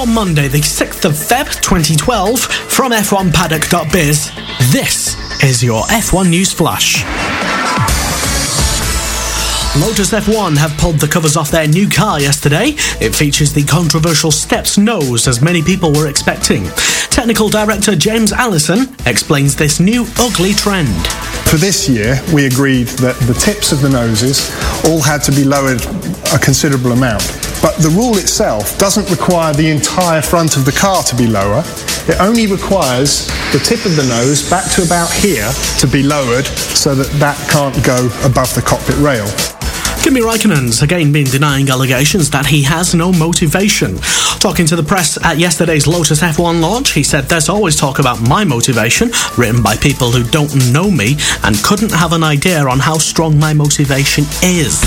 For Monday, the 6th of Feb 2012, from f1paddock.biz, this is your F1 News Flash. Lotus F1 have pulled the covers off their new car yesterday. It features the controversial Steps nose, as many people were expecting. Technical Director James Allison explains this new ugly trend. For this year, we agreed that the tips of the noses all had to be lowered a considerable amount. But the rule itself doesn't require the entire front of the car to be lower. It only requires the tip of the nose back to about here to be lowered so that can't go above the cockpit rail. Kimi Raikkonen's again been denying allegations that he has no motivation. Talking to the press at yesterday's Lotus F1 launch, he said, "There's always talk about my motivation, written by people who don't know me and couldn't have an idea on how strong my motivation is."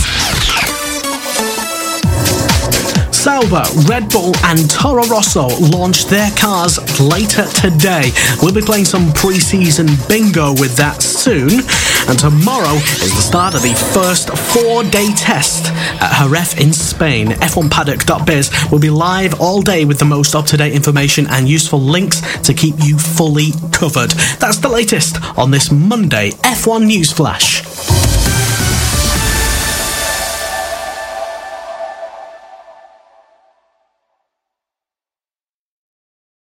Sauber, Red Bull and Toro Rosso launched their cars later today. We'll be playing some pre-season bingo with that soon. And tomorrow is the start of the first 4-day test at Jerez in Spain. f1paddock.biz will be live all day with the most up-to-date information and useful links to keep you fully covered. That's the latest on this Monday F1 News Flash.